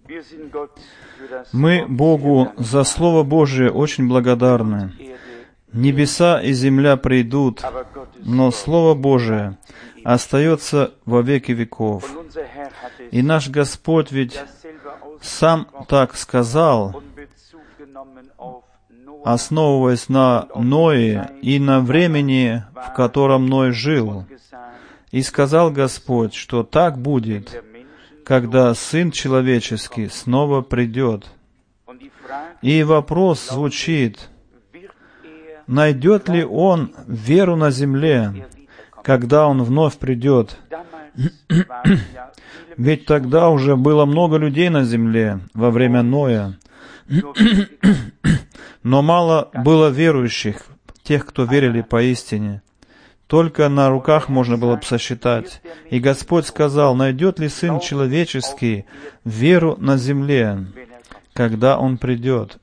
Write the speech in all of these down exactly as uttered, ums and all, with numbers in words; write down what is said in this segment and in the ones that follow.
Мы Богу за Слово Божие очень благодарны. Небеса и земля придут, но Слово Божие остается во веки веков. И наш Господь ведь Сам так сказал, основываясь на Ное и на времени, в котором Ной жил. И сказал Господь, что так будет, когда Сын Человеческий снова придет. И вопрос звучит, найдет ли Он веру на земле, когда Он вновь придет? Ведь тогда уже было много людей на земле во время Ноя. Но мало было верующих, тех, кто верили поистине. Только на руках можно было бы сосчитать. И Господь сказал, найдет ли Сын Человеческий веру на земле, когда Он придет?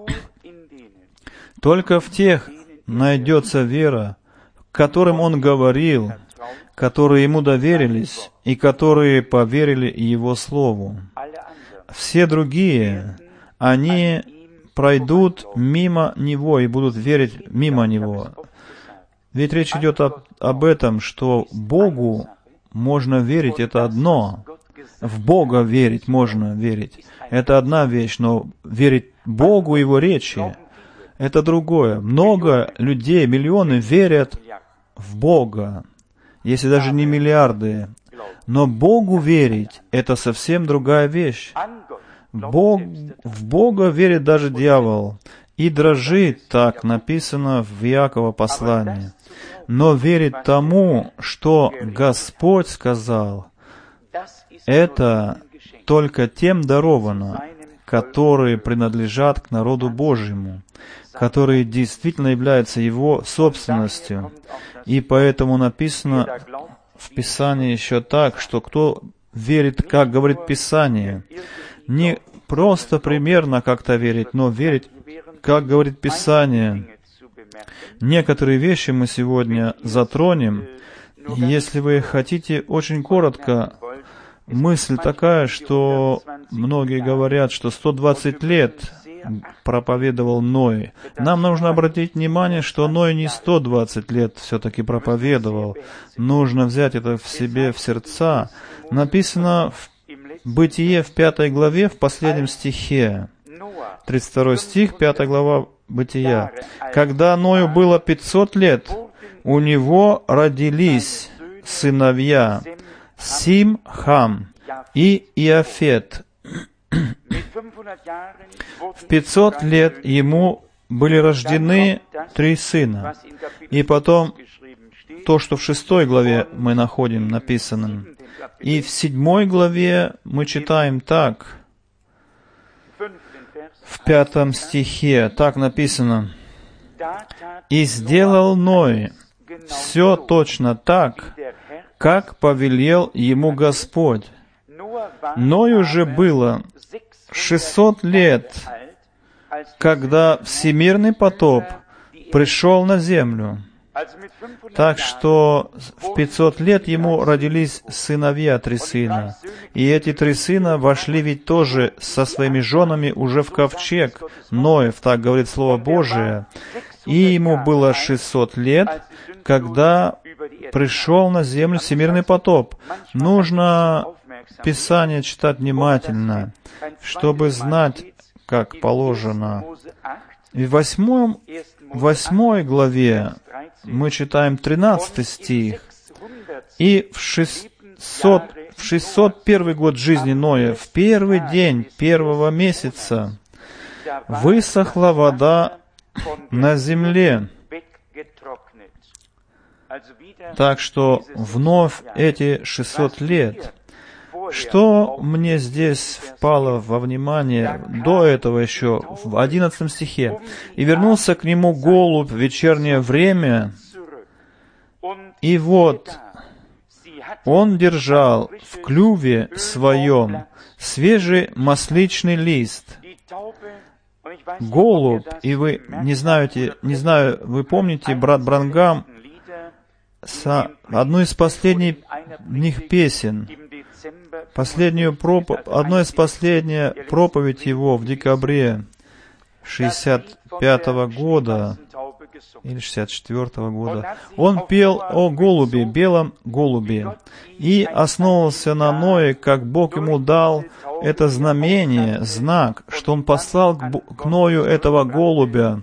Только в тех найдется вера, к которым Он говорил, которые Ему доверились и которые поверили Его Слову. Все другие, они пройдут мимо Него и будут верить мимо Него. Ведь речь идет об, об этом, что Богу можно верить, это одно. В Бога верить можно верить. Это одна вещь, но верить Богу и Его речи — это другое. Много людей, миллионы верят в Бога, если даже не миллиарды. Но Богу верить — это совсем другая вещь. Бог, в Бога верит даже дьявол и дрожит, так написано в Иакова послании. Но верит тому, что Господь сказал, это только тем даровано, которые принадлежат к народу Божьему, которые действительно являются Его собственностью. И поэтому написано в Писании еще так, что кто верит, как говорит Писание, не просто примерно как-то верить, но верить, как говорит Писание. Некоторые вещи мы сегодня затронем. Если вы хотите, очень коротко, мысль такая, что многие говорят, что сто двадцать лет проповедовал Ной. Нам нужно обратить внимание, что Ной не сто двадцать лет все-таки проповедовал. Нужно взять это в себе, в сердца. Написано в Бытие в пятой главе, в последнем стихе. тридцать второй стих, пятая глава Бытия. «Когда Ною было пятьсот лет, у него родились сыновья Сим, Хам и Иафет». В пятьсот лет ему были рождены три сына. И потом то, что в шестой главе мы находим написанным. И в седьмой главе мы читаем так, в пятом стихе, так написано, «И сделал Ной все точно так, как повелел ему Господь. Ною же было шестьсот лет, когда всемирный потоп пришел на землю». Так что в пятьсот лет ему родились сыновья, три сына. И эти три сына вошли ведь тоже со своими женами уже в ковчег Ноев, так говорит Слово Божие. И ему было шестьсот лет, когда пришел на землю всемирный потоп. Нужно Писание читать внимательно, чтобы знать, как положено. И в восьмом, восьмой главе мы читаем тринадцатый стих. «И в шестьсот, в шестьсот первый год жизни Ноя, в первый день первого месяца, высохла вода на земле». Так что вновь эти шестьсот лет. Что мне здесь впало во внимание до этого еще, в одиннадцатом стихе? «И вернулся к нему голубь в вечернее время, и вот он держал в клюве своем свежий масличный лист». Голубь, и вы не знаете, не знаю, вы помните, брат Бранхам, одну из последних них песен, последнюю проповедь, одно из последних проповедей его в декабре шестьдесят пятого года или шестьдесят четвёртого года, он пел о голубе, белом голубе, и основывался на Ное, как Бог ему дал это знамение, знак, что он послал к, к Ною этого голубя.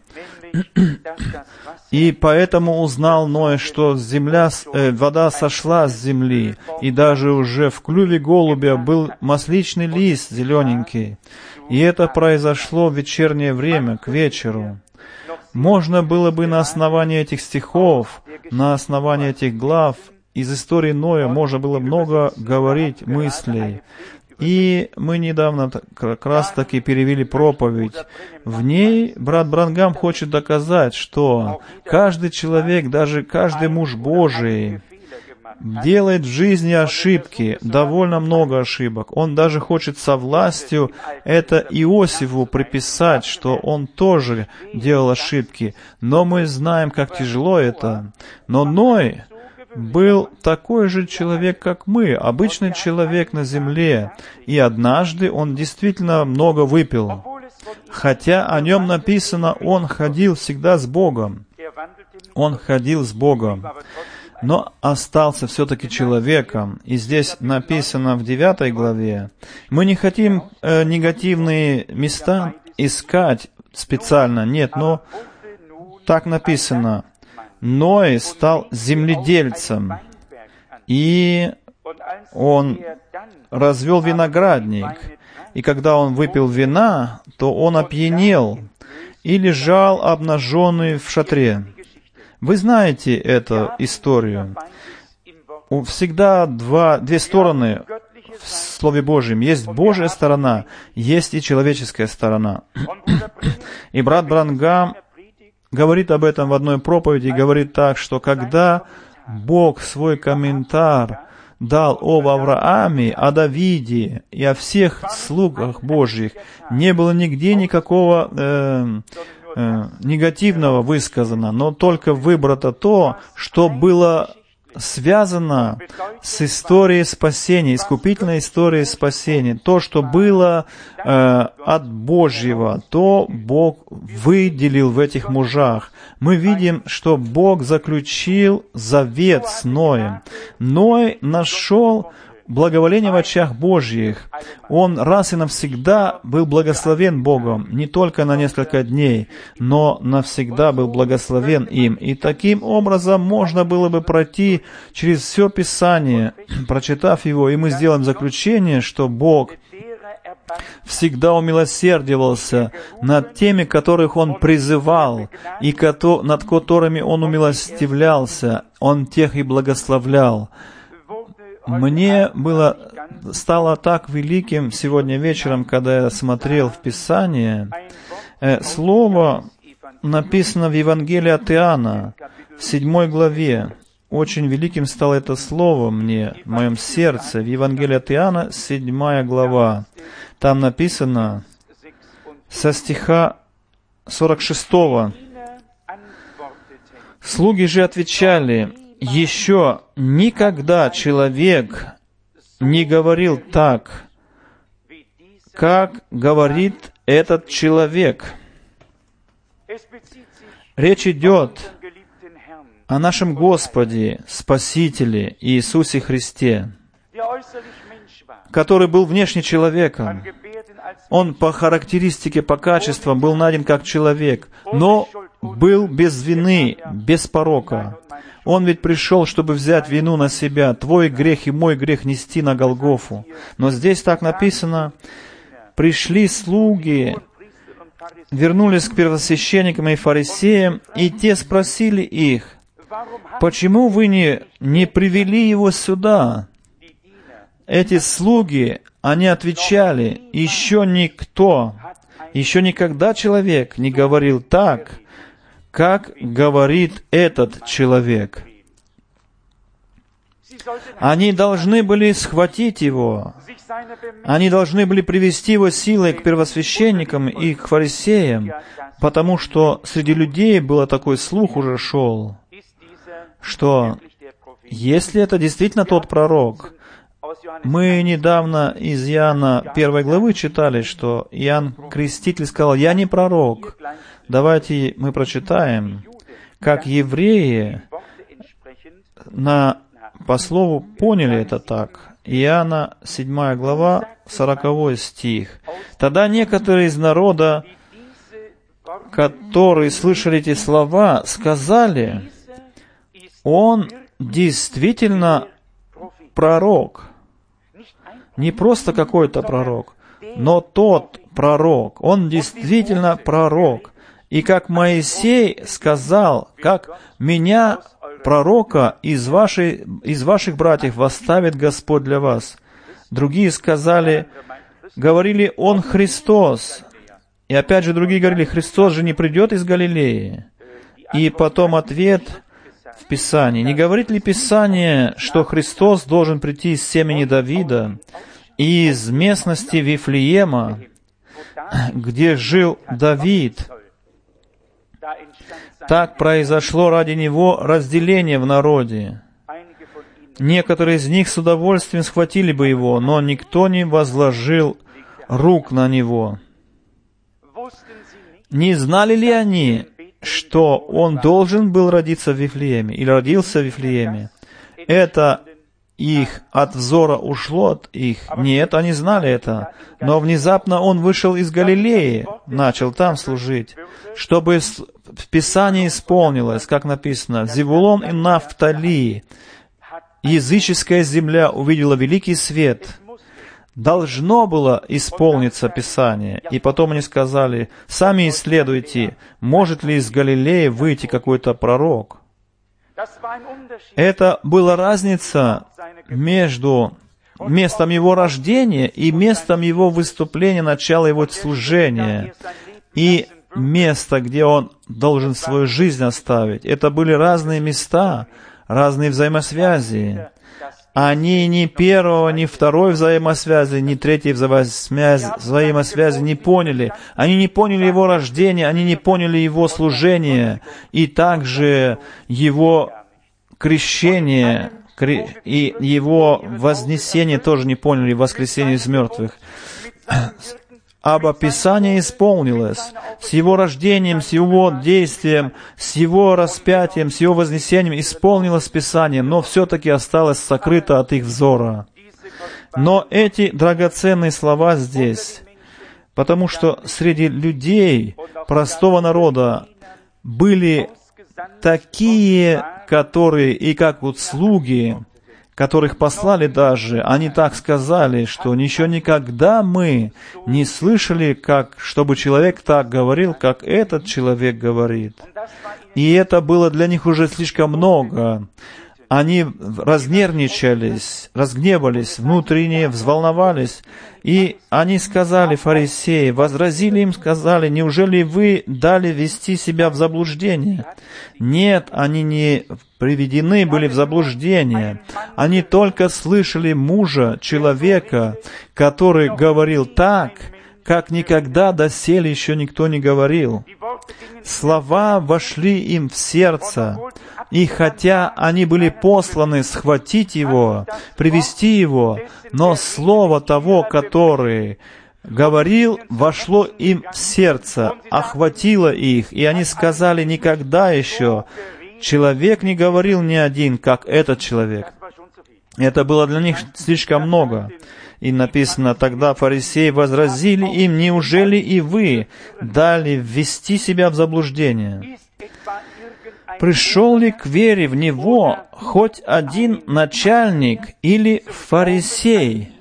И поэтому узнал Ной, что земля, э, вода сошла с земли, и даже уже в клюве голубя был масличный лист зелененький. И это произошло в вечернее время, к вечеру. Можно было бы на основании этих стихов, на основании этих глав, из истории Ноя можно было много говорить мыслей. И мы недавно как раз таки перевели проповедь. В ней брат Бранхам хочет доказать, что каждый человек, даже каждый муж Божий, делает в жизни ошибки, довольно много ошибок. Он даже хочет со властью это Иосифу приписать, что он тоже делал ошибки. Но мы знаем, как тяжело это. Но Ной был такой же человек, как мы, обычный человек на земле. И однажды он действительно много выпил. Хотя о нем написано, он ходил всегда с Богом. Он ходил с Богом. Но остался все-таки человеком. И здесь написано в девятой главе. Мы не хотим э, негативные места искать специально. Нет, но так написано. Ной стал земледельцем, и он развел виноградник. И когда он выпил вина, то он опьянел и лежал обнаженный в шатре. Вы знаете эту историю. Всегда два, две стороны в Слове Божьем. Есть Божья сторона, есть и человеческая сторона. И брат Бранхам говорит об этом в одной проповеди, говорит так, что когда Бог свой комментарий дал об Аврааме, о Давиде и о всех слугах Божьих, не было нигде никакого э, э, негативного высказано, но только выбрато то, что было связано с историей спасения, искупительной историей спасения. То, что было э, от Божьего, то Бог выделил в этих мужах. Мы видим, что Бог заключил завет с Ноем. Ной нашел благоволение в очах Божьих. Он раз и навсегда был благословен Богом, не только на несколько дней, но навсегда был благословен им. И таким образом можно было бы пройти через все Писание, прочитав его, и мы сделаем заключение, что Бог всегда умилосердивался над теми, которых Он призывал, и над которыми Он умилостивлялся, Он тех и благословлял. Мне было, стало так великим сегодня вечером, когда я смотрел в Писание, э, слово написано в Евангелии от Иоанна, в седьмой главе. Очень великим стало это слово мне, в моем сердце, в Евангелии от Иоанна, седьмая глава. Там написано со стиха сорок шестого. «Слуги же отвечали: еще никогда человек не говорил так, как говорит этот человек». Речь идет о нашем Господе, Спасителе Иисусе Христе, который был внешне человеком. Он по характеристике, по качествам был найден как человек, но был без вины, без порока. Он ведь пришел, чтобы взять вину на себя, твой грех и мой грех нести на Голгофу. Но здесь так написано: пришли слуги, вернулись к первосвященникам и фарисеям, и те спросили их: почему вы не, не привели его сюда? Эти слуги, они отвечали: еще никто, еще никогда человек не говорил так, как говорит этот человек. Они должны были схватить его. Они должны были привести его силой к первосвященникам и к фарисеям, потому что среди людей было такой слух уже шел, что если это действительно тот пророк, Мы недавно из Иоанна первой главы читали, что Иоанн Креститель сказал: «Я не пророк». Давайте мы прочитаем, как евреи на, по слову поняли это так. Иоанна седьмая глава, сороковой стих. «Тогда некоторые из народа, которые слышали эти слова, сказали: Он действительно пророк». Не просто какой-то пророк, но тот пророк. Он действительно пророк. И как Моисей сказал, как меня, пророка, из, вашей, из ваших братьев восставит Господь для вас. Другие сказали, говорили, Он Христос. И опять же другие говорили, Христос же не придет из Галилеи. И потом ответ в Писании. Не говорит ли Писание, что Христос должен прийти из семени Давида, из местности Вифлеема, где жил Давид? Так произошло ради него разделение в народе. Некоторые из них с удовольствием схватили бы его, но никто не возложил рук на него. Не знали ли они, что он должен был родиться в Вифлееме, или родился в Вифлееме? Это их от взора ушло от их? Нет, они знали это. Но внезапно он вышел из Галилеи, начал там служить, чтобы в Писании исполнилось, как написано, «Зевулон и Нафтали, языческая земля увидела великий свет». Должно было исполниться Писание. И потом они сказали, сами исследуйте, может ли из Галилеи выйти какой-то пророк. Это была разница между местом его рождения и местом его выступления, начала его служения, и место, где он должен свою жизнь оставить. Это были разные места, разные взаимосвязи. Они ни первого, ни второй взаимосвязи, ни третьей взаимосвязи не поняли. Они не поняли его рождения, они не поняли его служения, и также его крещение и его вознесение тоже не поняли, воскресение из мертвых. Ибо Писание исполнилось с его рождением, с его действием, с его распятием, с его вознесением исполнилось Писание, но все-таки осталось сокрыто от их взора. Но эти драгоценные слова здесь, потому что среди людей, простого народа, были такие, которые, и как вот слуги, которых послали даже, они так сказали, что еще никогда мы не слышали, как, чтобы человек так говорил, как этот человек говорит. И это было для них уже слишком много. Они разнервничались, разгневались, внутренне взволновались. И они сказали, фарисеи, возразили им, сказали, неужели вы дали ввести себя в заблуждение? Нет, они не приведены были в заблуждение. Они только слышали мужа, человека, который говорил так, как никогда доселе еще никто не говорил. Слова вошли им в сердце, и хотя они были посланы схватить его, привести его, но слово того, который говорил, вошло им в сердце, охватило их, и они сказали, никогда еще человек не говорил ни один, как этот человек. Это было для них слишком много. И написано, тогда фарисеи возразили им, неужели и вы дали ввести себя в заблуждение? Пришел ли к вере в Него хоть один начальник или фарисей?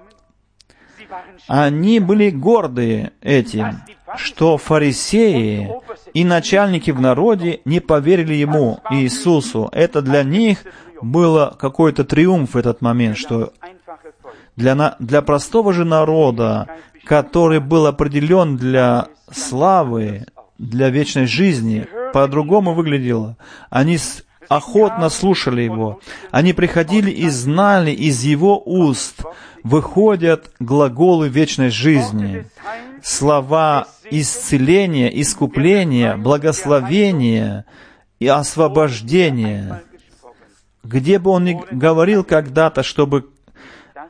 Они были гордые этим, что фарисеи и начальники в народе не поверили Ему, Иисусу. Это для них было какой-то триумф в этот момент, что для, на, для простого же народа, который был определен для славы, для вечной жизни, по-другому выглядело. Они охотно слушали Его. Они приходили и знали, из Его уст выходят глаголы вечной жизни, слова исцеления, искупления, благословения и освобождения. Где бы он ни говорил когда-то, чтобы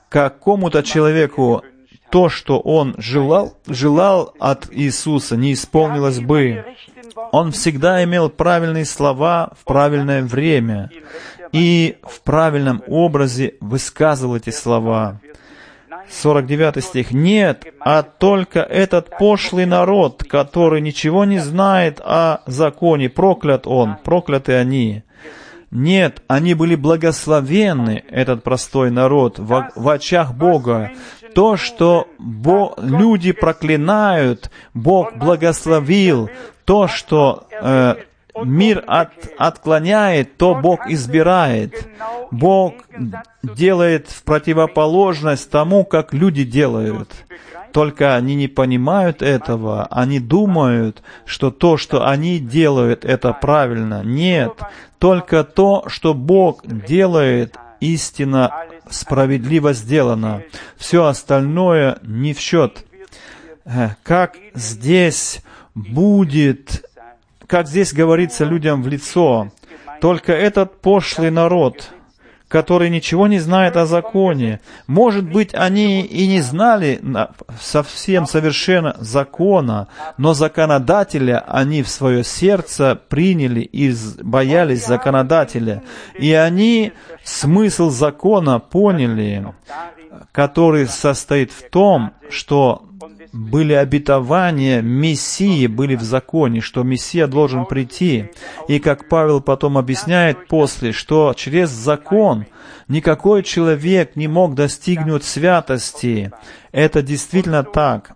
какому-то человеку то, что он желал, желал от Иисуса, не исполнилось бы. Он всегда имел правильные слова в правильное время и в правильном образе высказывал эти слова. сорок девятый стих. «Нет, а только этот пошлый народ, который ничего не знает о законе, проклят он, прокляты они». Нет, они были благословенны, этот простой народ, в, в очах Бога. То, что Бо, люди проклинают, Бог благословил. То, что э, мир от, отклоняет, то Бог избирает. Бог делает в противоположность тому, как люди делают. Только они не понимают этого, они думают, что то, что они делают, это правильно. Нет, только то, что Бог делает, истинно справедливо сделано. Все остальное не в счет. Как здесь будет, как здесь говорится людям в лицо, только этот пошлый народ, который ничего не знает о законе. Может быть, они и не знали совсем совершенно закона, но законодателя они в свое сердце приняли и боялись законодателя. И они смысл закона поняли, который состоит в том, что были обетования Мессии, были в законе, что Мессия должен прийти. И как Павел потом объясняет после, что через закон никакой человек не мог достигнуть святости. Это действительно так.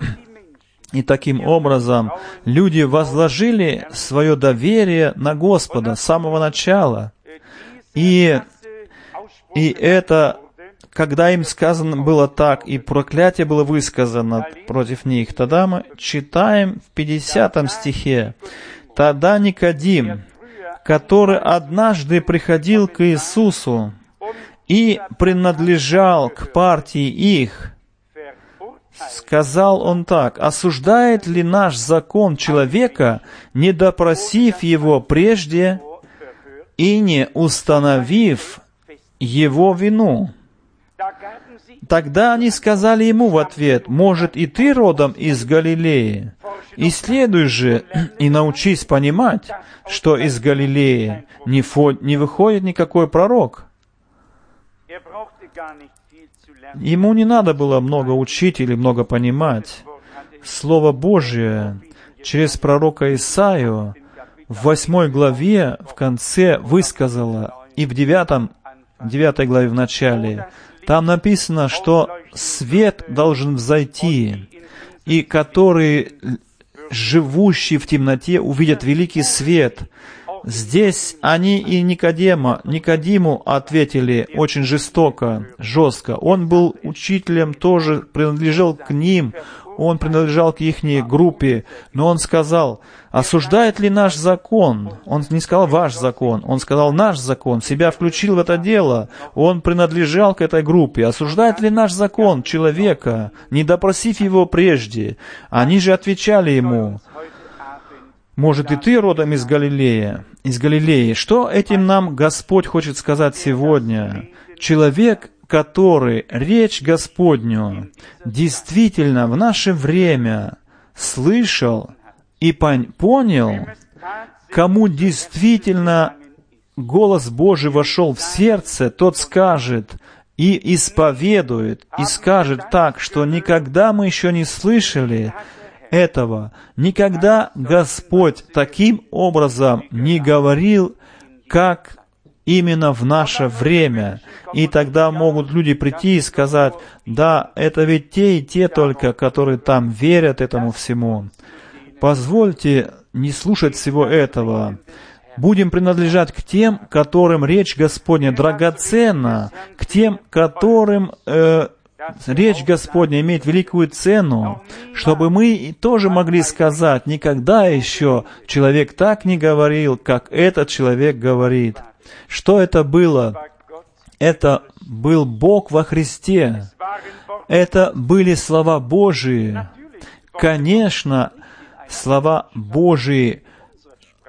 И таким образом люди возложили свое доверие на Господа с самого начала. И, и это... Когда им сказано было так, и проклятие было высказано против них, тогда мы читаем в пятидесятом стихе. «Тогда Никодим, который однажды приходил к Иисусу и принадлежал к партии их, сказал он так: осуждает ли наш закон человека, не допросив его прежде и не установив его вину?» Тогда они сказали ему в ответ: «Может, и ты родом из Галилеи? Исследуй же и научись понимать, что из Галилеи не, фо- не выходит никакой пророк». Ему не надо было много учить или много понимать. Слово Божие через пророка Исаию в восьмой главе в конце высказало, и в девятом, девятой главе в начале, там написано, что свет должен взойти, и которые, живущие в темноте, увидят великий свет. Здесь они и Никодема, Никодиму ответили очень жестоко, жестко. Он был учителем, тоже принадлежал к ним, он принадлежал к их группе, но он сказал: осуждает ли наш закон? Он не сказал ваш закон, он сказал наш закон, себя включил в это дело, он принадлежал к этой группе. Осуждает ли наш закон человека, не допросив его прежде? Они же отвечали ему: может, и ты родом из Галилеи? Из Галилеи. Что этим нам Господь хочет сказать сегодня? Человек, который речь Господню действительно в наше время слышал и понял, кому действительно голос Божий вошел в сердце, тот скажет и исповедует, и скажет так, что никогда мы еще не слышали этого, никогда Господь таким образом не говорил, как именно в наше время. И тогда могут люди прийти и сказать: да, это ведь те и те только, которые там верят этому всему. Позвольте не слушать всего этого. Будем принадлежать к тем, которым речь Господня драгоценна, к тем, которым э, речь Господня имеет великую цену, чтобы мы тоже могли сказать: никогда еще человек так не говорил, как этот человек говорит. Что это было? Это был Бог во Христе. Это были слова Божии. Конечно, слова Божии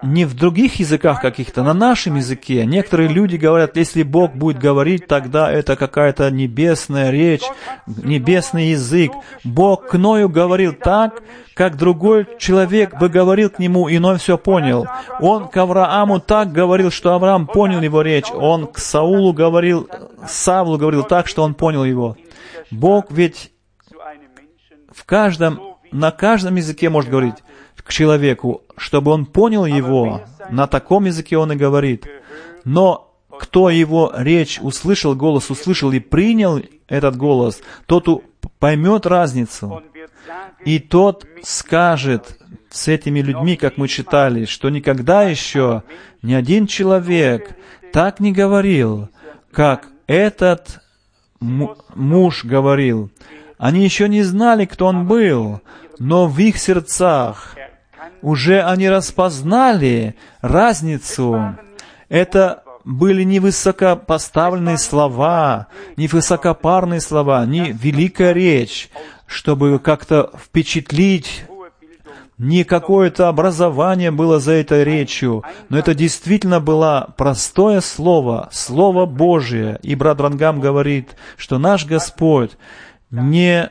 не в других языках каких-то, на нашем языке. Некоторые люди говорят, если Бог будет говорить, тогда это какая-то небесная речь, небесный язык. Бог к Ною говорил так, как другой человек бы говорил к нему, и Ной все понял. Он к Аврааму так говорил, что Авраам понял его речь. Он к Саулу говорил, Савлу говорил так, что он понял его. Бог ведь в каждом, на каждом языке может говорить к человеку, чтобы он понял его. На таком языке он и говорит. Но кто его речь услышал, голос услышал и принял этот голос, тот поймет разницу. И тот скажет с этими людьми, как мы читали, что никогда еще ни один человек так не говорил, как этот муж говорил. Они еще не знали, кто он был, но в их сердцах уже они распознали разницу. Это были не высокопоставленные слова, не высокопарные слова, не великая речь, чтобы как-то впечатлить. Не какое-то образование было за этой речью, но это действительно было простое слово, Слово Божие. И брат Рангам говорит, что наш Господь не...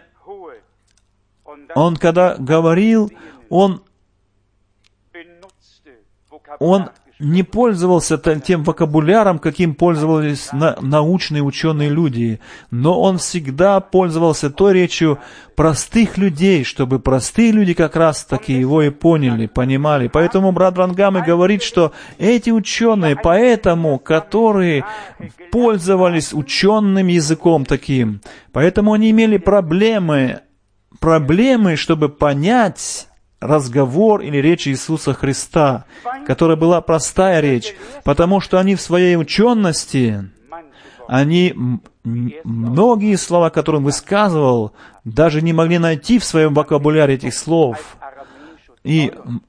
Он когда говорил, Он Он не пользовался тем вокабуляром, каким пользовались на, научные ученые люди, но он всегда пользовался той речью простых людей, чтобы простые люди как раз-таки его и поняли, понимали. Поэтому брат Рангам и говорит, что эти ученые, поэтому, которые пользовались ученым языком таким, поэтому они имели проблемы, проблемы, чтобы понять разговор или речь Иисуса Христа, которая была простая речь, потому что они в своей учености, они многие слова, которые он высказывал, даже не могли найти в своем вокабуляре этих слов. И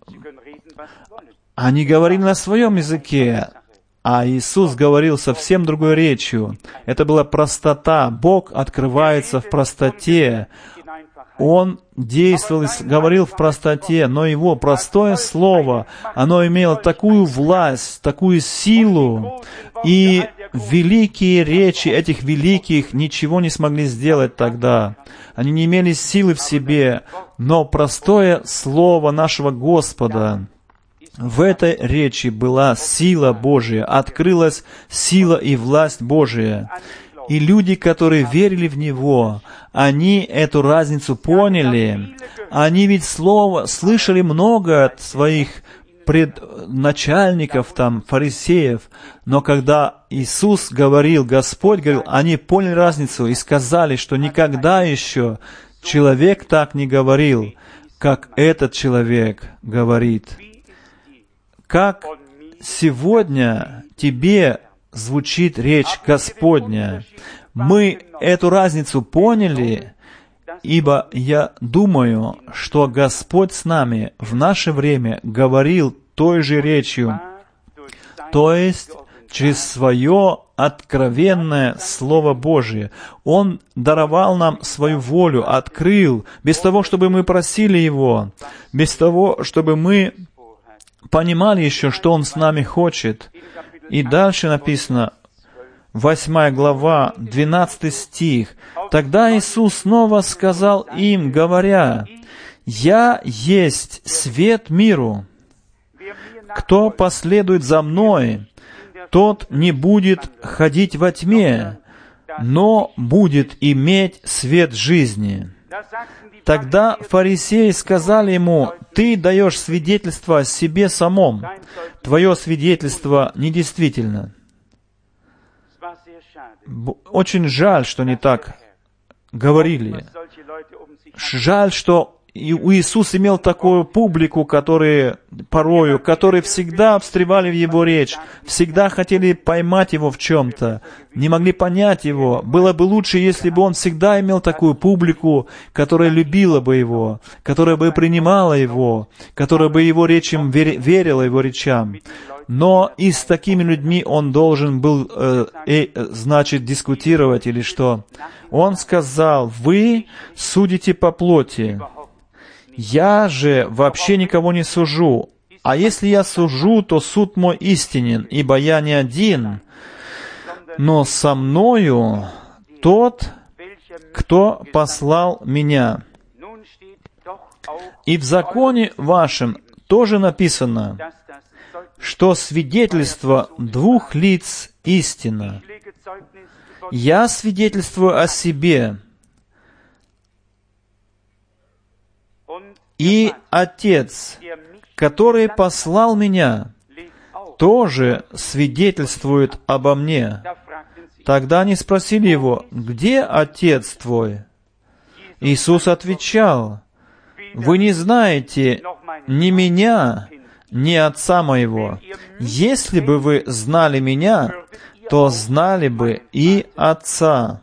они говорили на своем языке, а Иисус говорил совсем другой речью. Это была простота. Бог открывается в простоте. Он действовал, говорил в простоте, но Его простое Слово, оно имело такую власть, такую силу, и великие речи этих великих ничего не смогли сделать тогда. Они не имели силы в себе, но простое Слово нашего Господа, в этой речи была сила Божия, открылась сила и власть Божия. И люди, которые верили в Него, они эту разницу поняли. Они ведь слово слышали много от своих предначальников, там, фарисеев, но когда Иисус говорил, Господь говорил, они поняли разницу и сказали, что никогда еще человек так не говорил, как этот человек говорит. Как сегодня тебе звучит речь Господня. Мы эту разницу поняли, ибо я думаю, что Господь с нами в наше время говорил той же речью, то есть через свое откровенное Слово Божие. Он даровал нам свою волю, открыл, без того, чтобы мы просили Его, без того, чтобы мы понимали еще, что Он с нами хочет. И дальше написано, восьмая глава, двенадцатый стих. «Тогда Иисус снова сказал им, говоря, «Я есть свет миру. Кто последует за Мной, тот не будет ходить во тьме, но будет иметь свет жизни». Тогда фарисеи сказали ему, «Ты даешь свидетельство о себе самом. Твое свидетельство недействительно». Очень жаль, что они так говорили. Жаль, что и Иисус имел такую публику, которые порою, которые всегда встревали в Его речь, всегда хотели поймать Его в чем-то, не могли понять Его. Было бы лучше, если бы Он всегда имел такую публику, которая любила бы Его, которая бы принимала Его, которая бы Его речам верила Его речам. Но и с такими людьми Он должен был, э, э, значит, дискутировать или что. Он сказал, «Вы судите по плоти. Я же вообще никого не сужу. А если я сужу, то суд мой истинен, ибо я не один, но со мною тот, кто послал меня. И в законе вашем тоже написано, что свидетельство двух лиц истина. Я свидетельствую о себе, и Отец, который послал меня, тоже свидетельствует обо мне. Тогда они спросили его, где Отец твой? Иисус отвечал, вы не знаете ни меня, ни Отца моего. Если бы вы знали меня, то знали бы и Отца.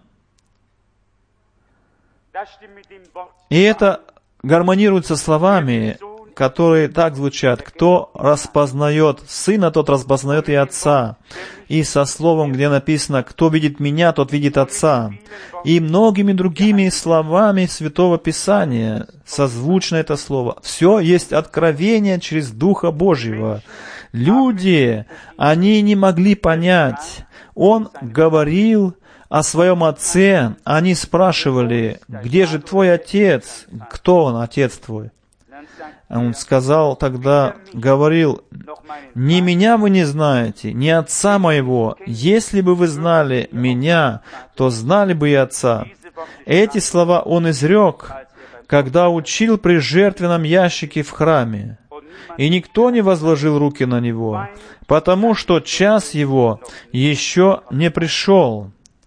И это гармонирует со словами, которые так звучат: кто распознает Сына, тот распознает и Отца. И со словом, где написано, кто видит Меня, тот видит Отца. И многими другими словами Святого Писания созвучно это слово. Все есть откровение через Духа Божьего. Люди, они не могли понять. Он говорил о своем Отце. Они спрашивали, где же твой Отец? Кто он, Отец твой? Он сказал тогда, говорил, «Не меня вы не знаете, ни Отца моего. Если бы вы знали Меня, то знали бы и Отца». Эти слова Он изрек, когда учил при жертвенном ящике в храме. И никто не возложил руки на Него, потому что час Его еще не пришел.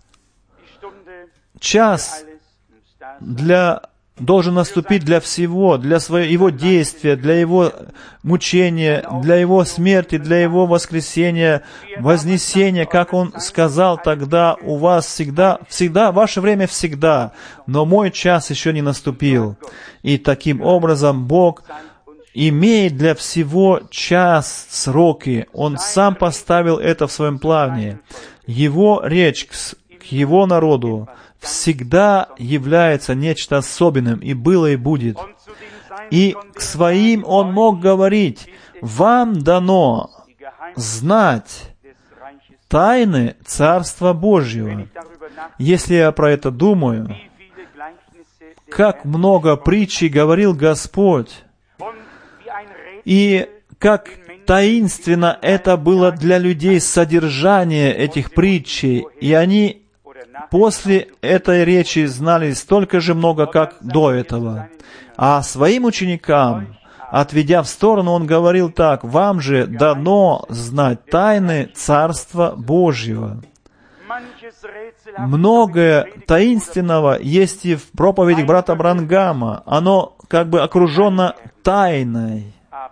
Час для должен наступить для всего, для своего, Его действия, для Его мучения, для Его смерти, для Его воскресения, вознесения, как Он сказал тогда, у вас всегда, всегда, ваше время всегда, но мой час еще не наступил. И таким образом Бог имеет для всего час, сроки. Он сам поставил это в своем плане. Его речь к, к Его народу всегда является нечто особенным, и было, и будет. И к своим Он мог говорить, «Вам дано знать тайны Царства Божьего». Если я про это думаю, как много притчей говорил Господь, и как таинственно это было для людей содержание этих притчей, и они после этой речи знали столько же много, как до этого. А своим ученикам, отведя в сторону, Он говорил так, «Вам же дано знать тайны Царства Божьего». Многое таинственного есть и в проповедях брата Бранхама. Оно как бы окружено тайной.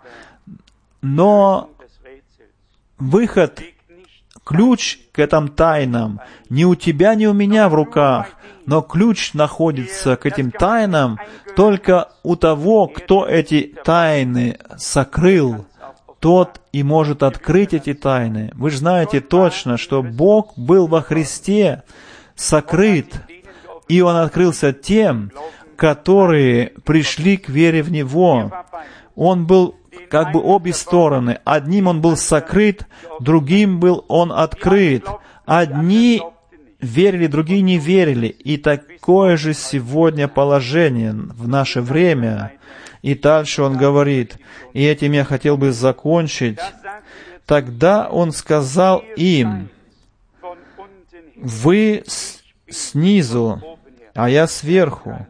Но выход, ключ к этим тайнам не у тебя, не у меня в руках, но ключ находится к этим тайнам только у того, кто эти тайны сокрыл. Тот и может открыть эти тайны. Вы же знаете точно, что Бог был во Христе сокрыт, и Он открылся тем, которые пришли к вере в Него. Он был как бы обе стороны. Одним Он был сокрыт, другим был Он открыт. Одни верили, другие не верили. И такое же сегодня положение в наше время. И дальше Он говорит, и этим я хотел бы закончить. Тогда Он сказал им, «Вы снизу, а я сверху».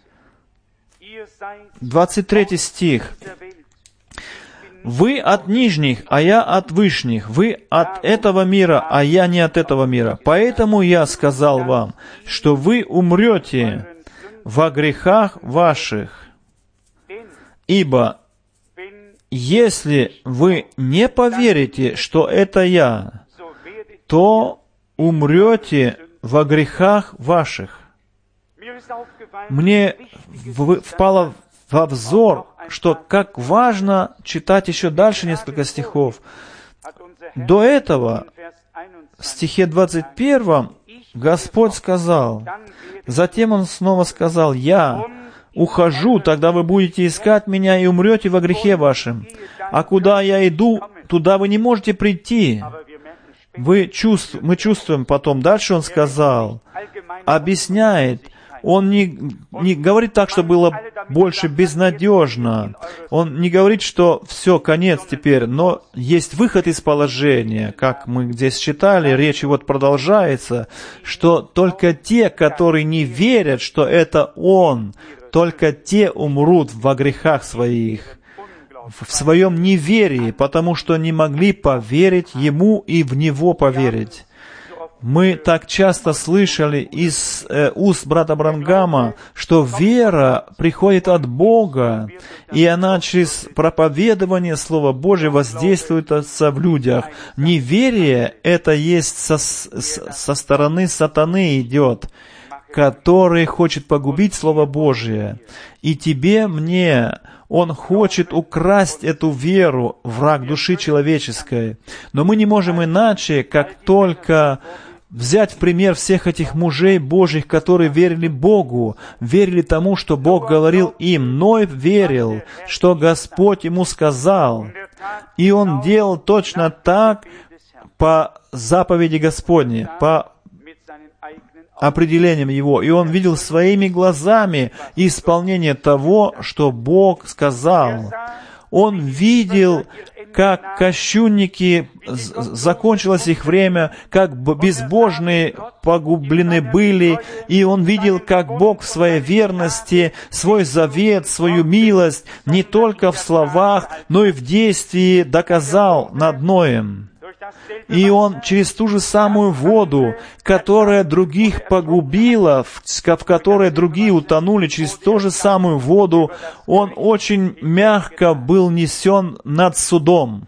двадцать третий стих. «Вы от нижних, а я от вышних. Вы от этого мира, а я не от этого мира. Поэтому я сказал вам, что вы умрете во грехах ваших. Ибо если вы не поверите, что это я, то умрете во грехах ваших». Мне впало во взор, что как важно читать еще дальше несколько стихов. До этого, в стихе двадцать первом, Господь сказал, затем Он снова сказал, «Я ухожу, тогда вы будете искать Меня и умрете во грехе вашем. А куда я иду, туда вы не можете прийти. Вы чувств... Мы чувствуем потом. Дальше он сказал, объясняет, он не, не говорит так, что было больше безнадежно. Он не говорит, что все, конец теперь, но есть выход из положения. Как мы здесь читали, речь вот продолжается, что только те, которые не верят, что это Он, только те умрут во грехах своих, в своем неверии, потому что не могли поверить Ему и в Него поверить. Мы так часто слышали из э, уст брата Бранхама, что вера приходит от Бога, и она через проповедование Слова Божьего воздействует в людях. Неверие — это есть со, со стороны сатаны идет, который хочет погубить Слово Божие. И тебе, мне, он хочет украсть эту веру, враг души человеческой. Но мы не можем иначе, как только взять в пример всех этих мужей Божьих, которые верили Богу, верили тому, что Бог говорил им. Ной верил, что Господь ему сказал. И он делал точно так по заповеди Господней, по определением его. И он видел своими глазами исполнение того, что Бог сказал. Он видел, как кощунники, закончилось их время, как безбожные погублены были, и он видел, как Бог в своей верности, свой завет, свою милость не только в словах, но и в действии доказал над Ноем. И он через ту же самую воду, которая других погубила, в, в которой другие утонули, через ту же самую воду, он очень мягко был несен над судом.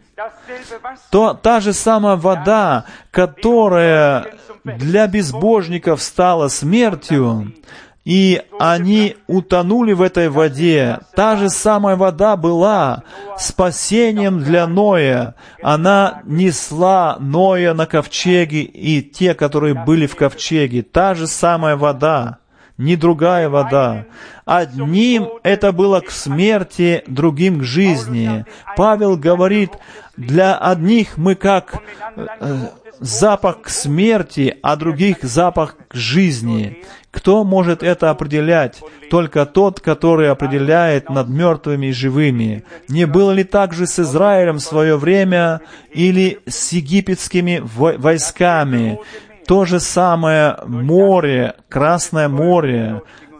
То, та же самая вода, которая для безбожников стала смертью, и они утонули в этой воде. Та же самая вода была спасением для Ноя. Она несла Ноя на ковчеге и те, которые были в ковчеге. Та же самая вода, не другая вода. Одним это было к смерти, другим к жизни. Павел говорит, для одних мы как э, запах к смерти, а других запах к жизни. Кто может это определять? Только тот, который определяет над мертвыми и живыми. Не было ли так же с Израилем в свое время или с египетскими войсками? То же самое море, Красное море.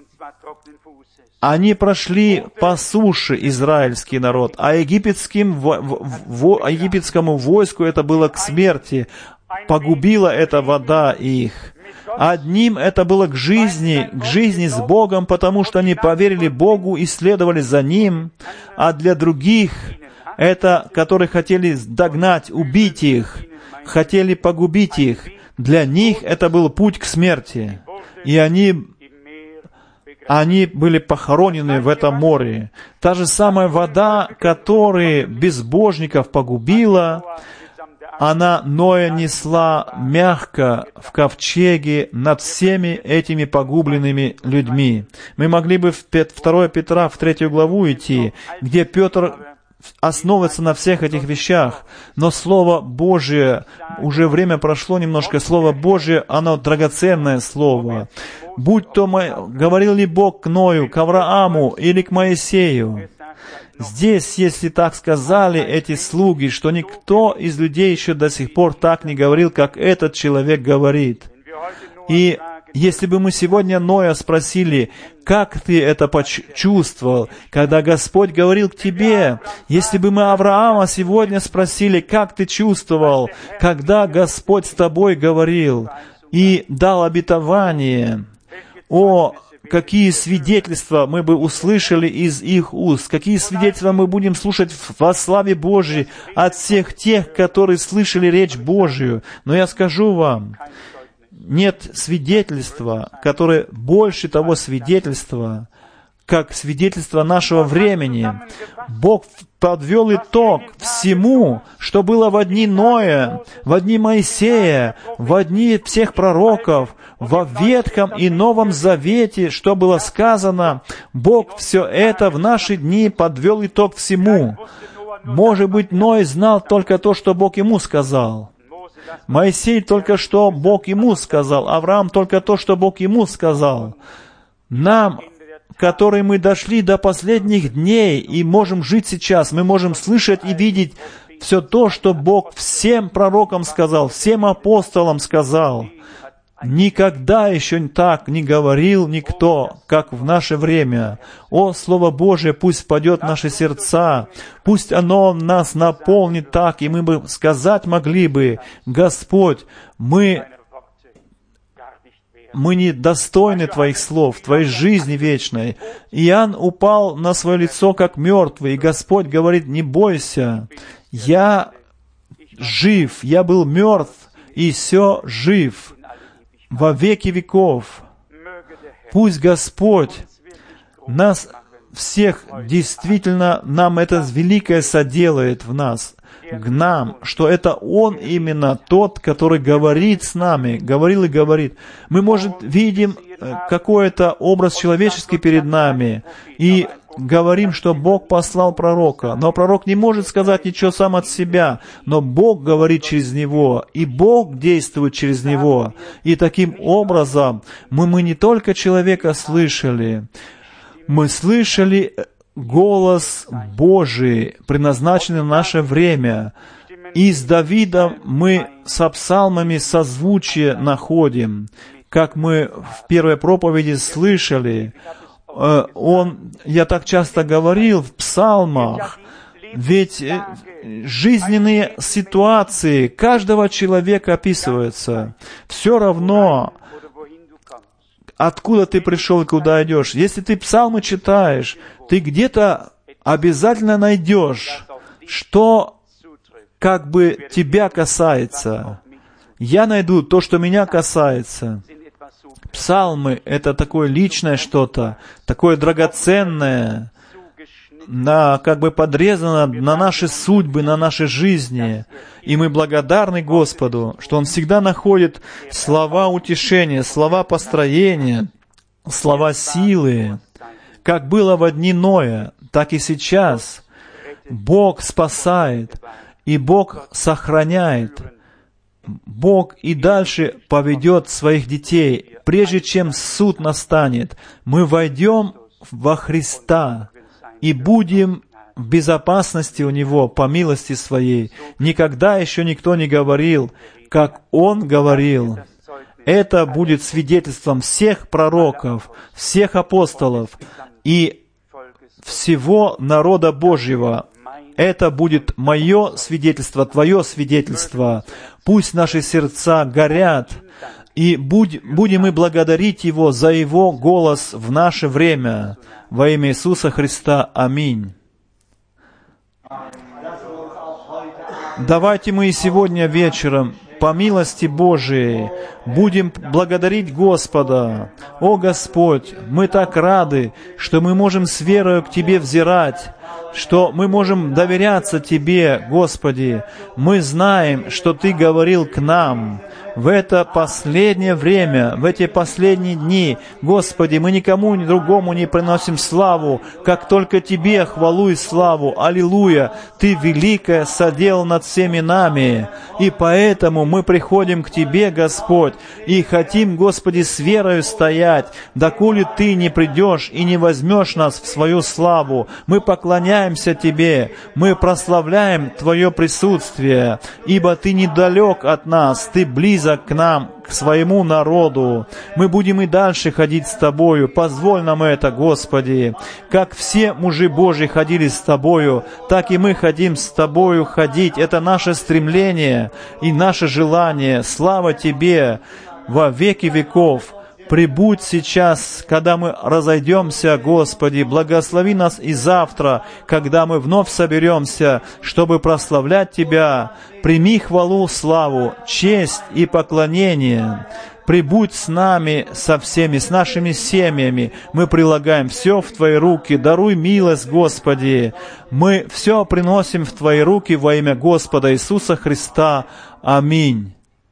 Они прошли по суше, израильский народ, а египетским, во, во, египетскому войску это было к смерти. Погубила эта вода их. Одним это было к жизни, к жизни с Богом, потому что они поверили Богу и следовали за Ним, а для других, это, которые хотели догнать, убить их, хотели погубить их, для них это был путь к смерти. И они, они были похоронены в этом море. Та же самая вода, которая безбожников погубила, она Ноя несла мягко в ковчеге над всеми этими погубленными людьми. Мы могли бы в второе Петра, в третью главу идти, где Петр основывается на всех этих вещах. Но Слово Божие, уже время прошло немножко, Слово Божие, оно драгоценное Слово. Будь то, говорил ли Бог к Ною, к Аврааму или к Моисею, здесь, если так сказали эти слуги, что никто из людей еще до сих пор так не говорил, как этот человек говорит. И если бы мы сегодня Ноя спросили, как ты это почувствовал, когда Господь говорил к тебе, если бы мы Авраама сегодня спросили, как ты чувствовал, когда Господь с тобой говорил и дал обетование, о, какие свидетельства мы бы услышали из их уст, какие свидетельства мы будем слушать во славе Божьей от всех тех, которые слышали речь Божию. Но я скажу вам, нет свидетельства, которое больше того свидетельства, как свидетельство нашего времени. Бог подвел итог всему, что было в дни Ноя, в дни Моисея, в дни всех пророков, во Ветхом и Новом Завете, что было сказано. Бог все это в наши дни подвел итог всему. Может быть, Ной знал только то, что Бог ему сказал. Моисей только что Бог ему сказал. Авраам только то, что Бог ему сказал. Нам, которые мы дошли до последних дней и можем жить сейчас, мы можем слышать и видеть все то, что Бог всем пророкам сказал, всем апостолам сказал. Никогда еще так не говорил никто, как в наше время. О, Слово Божие, пусть впадет в наши сердца, пусть оно нас наполнит так, и мы бы сказать могли бы: Господь, мы, мы не достойны Твоих слов, Твоей жизни вечной. Иоанн упал на свое лицо, как мертвый, и Господь говорит: не бойся, я жив, я был мертв, и все жив во веки веков. Пусть Господь нас всех действительно, нам это великое соделает в нас, к нам, что это Он именно тот, который говорит с нами, говорил и говорит. Мы, может, видим какой-то образ человеческий перед нами и говорим, что Бог послал пророка, но пророк не может сказать ничего сам от себя, но Бог говорит через него, и Бог действует через него. И таким образом мы, мы не только человека слышали, мы слышали голос Божий, предназначенный на наше время. И с Давидом мы со псалмами созвучие находим, как мы в первой проповеди слышали. Он, я так часто говорил в псалмах, ведь жизненные ситуации каждого человека описываются. Все равно, откуда ты пришел и куда идешь. Если ты псалмы читаешь, ты где-то обязательно найдешь, что как бы тебя касается. Я найду то, что меня касается. Псалмы — это такое личное что-то, такое драгоценное, на, как бы подрезано на наши судьбы, на наши жизни. И мы благодарны Господу, что Он всегда находит слова утешения, слова построения, слова силы. Как было во дни Ноя, так и сейчас. Бог спасает, и Бог сохраняет. Бог и дальше поведет своих детей. Прежде чем суд настанет, мы войдем во Христа и будем в безопасности у Него по милости Своей. Никогда еще никто не говорил, как Он говорил. Это будет свидетельством всех пророков, всех апостолов и всего народа Божьего. Это будет мое свидетельство, твое свидетельство. Пусть наши сердца горят, и будь, будем мы благодарить Его за Его голос в наше время. Во имя Иисуса Христа. Аминь. Давайте мы и сегодня вечером, по милости Божией, будем благодарить Господа. О Господь, мы так рады, что мы можем с верою к Тебе взирать, что мы можем доверяться Тебе, Господи. Мы знаем, что Ты говорил к нам в это последнее время, в эти последние дни. Господи, мы никому ни другому не приносим славу, как только Тебе хвалу и славу. Аллилуйя! Ты великое соделал над всеми нами. И поэтому мы приходим к Тебе, Господь, и хотим, Господи, с верою стоять, доколе Ты не придешь и не возьмешь нас в свою славу. Мы поклоняемся Тебе, мы прославляем Твое присутствие, ибо Ты недалек от нас, Ты близок к нам, к своему народу. Мы будем и дальше ходить с Тобою. Позволь нам это, Господи. Как все мужи Божьи ходили с Тобою, так и мы хотим с Тобою ходить. Это наше стремление и наше желание. Слава Тебе во веки веков. Прибудь сейчас, когда мы разойдемся, Господи, благослови нас и завтра, когда мы вновь соберемся, чтобы прославлять Тебя. Прими хвалу, славу, честь и поклонение. Прибудь с нами, со всеми, с нашими семьями. Мы прилагаем все в Твои руки. Даруй милость, Господи. Мы все приносим в Твои руки во имя Господа Иисуса Христа. Аминь.